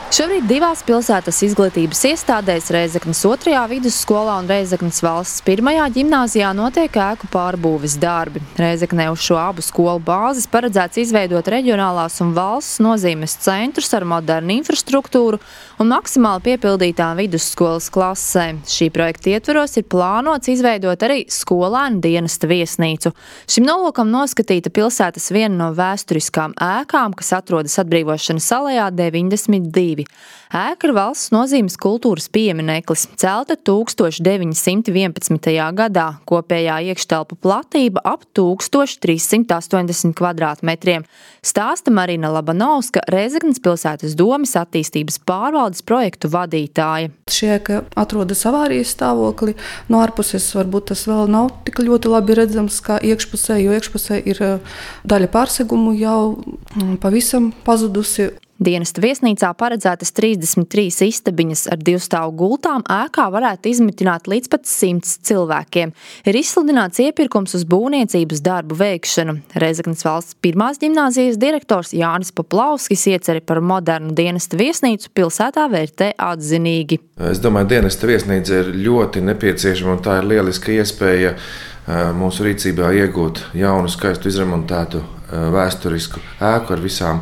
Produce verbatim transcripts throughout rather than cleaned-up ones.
Šobrīd divās pilsētas izglītības iestādēs Rēzeknes otrajā vidusskolā un Rēzeknes valsts pirmajā ģimnāzijā notiek ēku pārbūves darbi. Rēzeknē uz šo abu skolu bāzes paredzēts izveidot reģionālās un valsts nozīmes centrus ar modernu infrastruktūru un maksimāli piepildītām vidusskolas klasēm. Šī projekta ietveros ir plānots izveidot arī skolēnu dienesta viesnīcu. Šim nolūkam noskatīta pilsētas viena no vēsturiskām ēkām, kas atrodas Atbrīvošanas alejā deviņdesmit divi. Ēka ir valsts nozīmes kultūras piemineklis, celta tūkstoš deviņi simti vienpadsmitajā gadā, kopējā iekštelpu platība ap tūkstoš trīs simti astoņdesmit kvadrātmetriem. Stāsta Marina Labanovska, Rēzeknes pilsētas domes attīstības pārvaldes projektu vadītāja. Šī ēka atrodas avārijas stāvoklī. No ārpuses varbūt tas vēl nav tik ļoti labi redzams kā iekšpusē, jo iekšpusē ir daļa pārsegumu jau pavisam pazudusi. Dienesta viesnīcā paredzētas trīsdesmit trīs istabiņas ar divstāvu gultām ēkā varētu izmitināt līdz pat simts cilvēkiem. Ir izsludināts iepirkums uz būvniecības darbu veikšanu. Rēzeknes valsts pirmās ģimnāzijas direktors Jānis Poplavskis ieceri par modernu dienesta viesnīcu pilsētā vērtē atzinīgi. Es domāju, dienesta viesnīca ir ļoti nepieciešama un tā ir lieliska iespēja mūsu rīcībā iegūt jaunu, skaistu, izremontētu vēsturisku ēku ar visām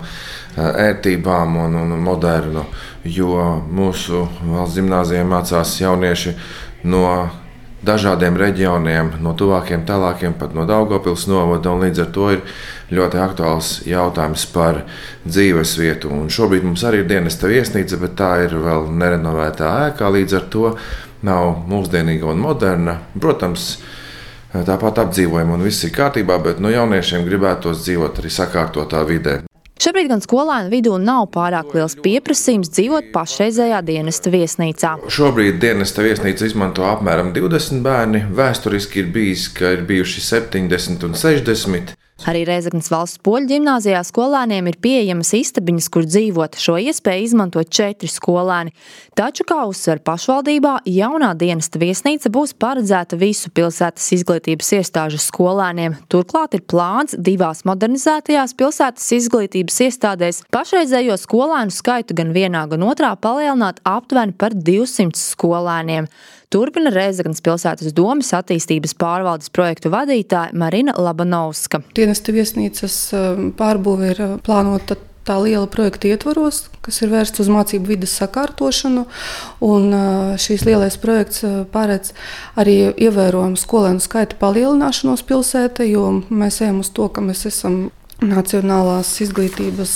ērtībām un, un modernu, jo mūsu valsts ģimnāzijā mācās jaunieši no dažādiem reģioniem, no tuvākiem, tālākiem, pat no Daugavpils novada, un līdz ar to ir ļoti aktuāls jautājums par dzīvesvietu. Un šobrīd mums arī ir dienesta viesnīca, bet tā ir vēl nerenovētā ēkā, līdz ar to nav mūsdienīga un moderna. Protams, tāpat apdzīvojumi un viss ir kārtībā, bet no jauniešiem gribētos dzīvot arī sakārtotā vidē. Šobrīd gan skolēnu vidū nav pārāk liels pieprasījums dzīvot pašreizējā dienesta viesnīcā. Šobrīd dienesta viesnīca izmanto apmēram divdesmit bērni. Vēsturiski ir bijis, ka ir bijuši septiņdesmit un sešdesmit. Arī Rēzeknes valsts poļu ģimnāzijā skolēniem ir pieejamas istabiņas, kur dzīvot. Šo iespēju izmanto četri skolēni. Taču, kā uzsver pašvaldībā, jaunā dienesta viesnīca būs paredzēta visu pilsētas izglītības iestāžu skolēniem. Turklāt ir plāns divās modernizētajās pilsētas izglītības iestādēs pašreizējo skolēnu skaitu gan vienā, gan otrā palielināt aptuveni par divsimts skolēniem. Turpina Rēzeknes pilsētas domes attīstības pārvaldes projektu vadītāja Marina Labanovska. Dienesta viesnīcas pārbūve ir plānota tā liela projekta ietvaros, kas ir vērsts uz mācību vides sakārtošanu, un šīs lielais projekts paredz arī ievērojumu skolēnu skaita palielināšanos pilsētā, jo mēs ejam uz to, ka mēs esam Nacionālās izglītības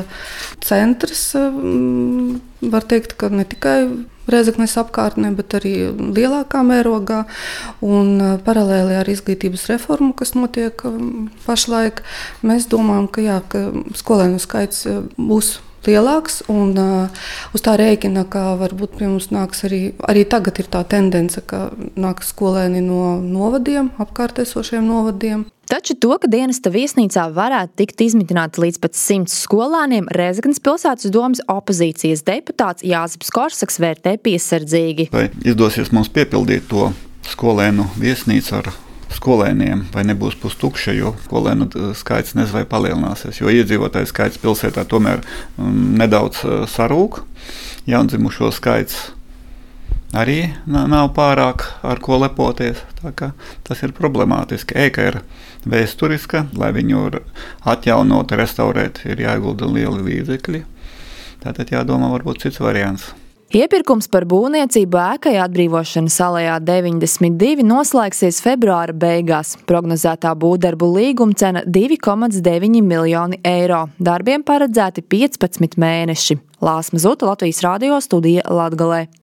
centrs. Var teikt, ka ne tikai Rēzeknes apkārtnē, bet arī lielākā mērogā, un paralēli ar izglītības reformu, kas notiek pašlaik, mēs domājam, ka, jā, ka skolēnu skaits būs lielāks, un uh, uz tā rēķina, ka varbūt pie mums nāks arī, arī tagad ir tā tendence, ka nāks skolēni no novadiem, apkārtēsošiem novadiem. Taču to, ka dienesta viesnīcā varētu tikt izmitināti līdz pat simts skolēniem, Rēzeknes pilsētas domes opozīcijas deputāts Jāzeps Korsaks vērtē piesardzīgi. Vai izdosies mums piepildīt to skolēnu viesnīcu ar skolēniem, vai nebūs pustukša, jo skolēnu skaits nezinu vai palielināsies, jo iedzīvotāju skaits pilsētā tomēr nedaudz sarūk. Jaundzimušo skaits arī nav pārāk ar ko lepoties, tā kā tas ir problemātiski. Ēka ir vēsturiska, lai viņu atjaunot, restaurēt, ir jāiegulda lieli līdzekļi. Tātad jādomā varbūt cits variants. Iepirkums par būvniecību ēkai Atbrīvošanas alejā deviņdesmit divi noslēgsies februāra beigās. Prognozētā būvdarbu līguma cena divi komats deviņi miljoni eiro. Darbiem paredzēti piecpadsmit mēneši. Lāsma Zuta, Latvijas radio studija Latgalē.